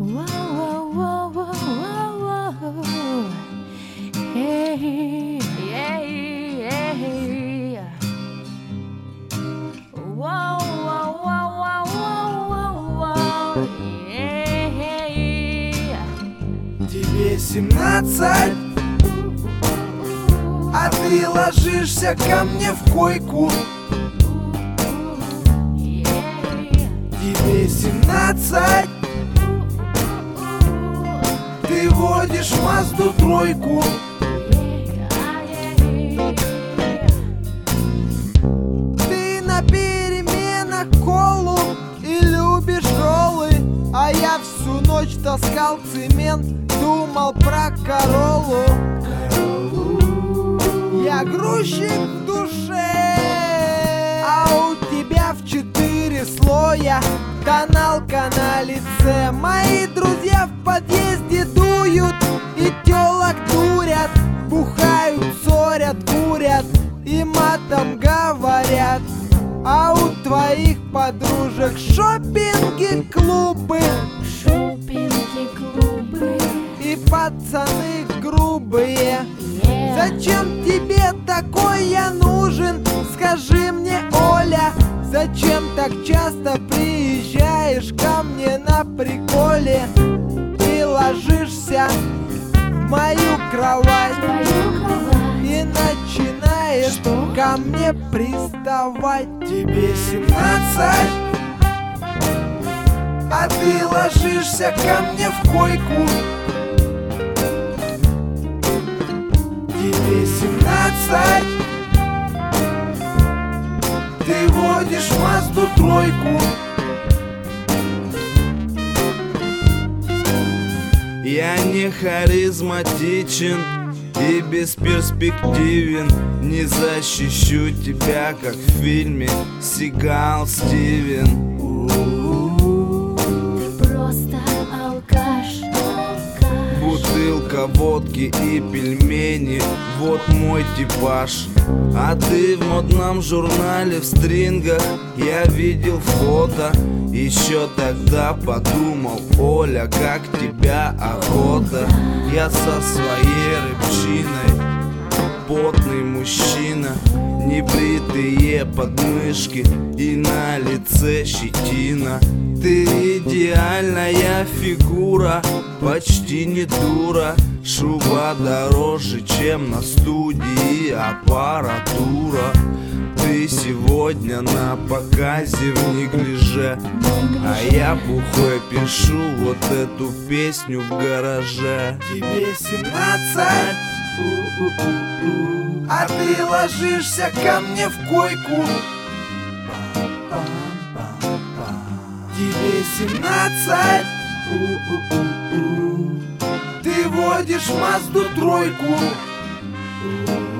Тебе 17, а ты ложишься ко мне в койку. Тебе 17, ты водишь Мазду тройку. Ты на переменах колу и любишь роллы, а я всю ночь таскал цемент, думал про Короллу. Я грузчик в душе, а у тебя в 4 слоя тоналка на лице. Мои друзья в подъезде дуют и тёлок дурят, бухают, ссорят, курят и матом говорят. А у твоих подружек шопинги, клубы, и пацаны грубые. Зачем тебе такой я нужен? Скажи мне, Оля, зачем так часто приезжаешь ко мне на приколе и ложишься в мою кровать и начинаешь ко мне приставать? Тебе 17, а ты ложишься ко мне в койку. Тебе 17, ты водишь Мазду тройку. Я не харизматичен и бесперспективен, не защищу тебя, как в фильме Сигал Стивен. Бутылка водки и пельмени, вот мой типаж. А ты в модном журнале в стрингах, я видел фото. Еще тогда подумал, Оля, как тебя охота. Я со своей рыбчиной, потный мужчина, небритые подмышки и на лице щетина. Ты идеальная фигура, почти не дура. Шуба дороже, чем на студии аппаратура. Ты сегодня на показе в неглиже, а я бухой пишу вот эту песню в гараже. Тебе 17, а ты ложишься ко мне в койку. Тебе 17, ты водишь Мазду тройку.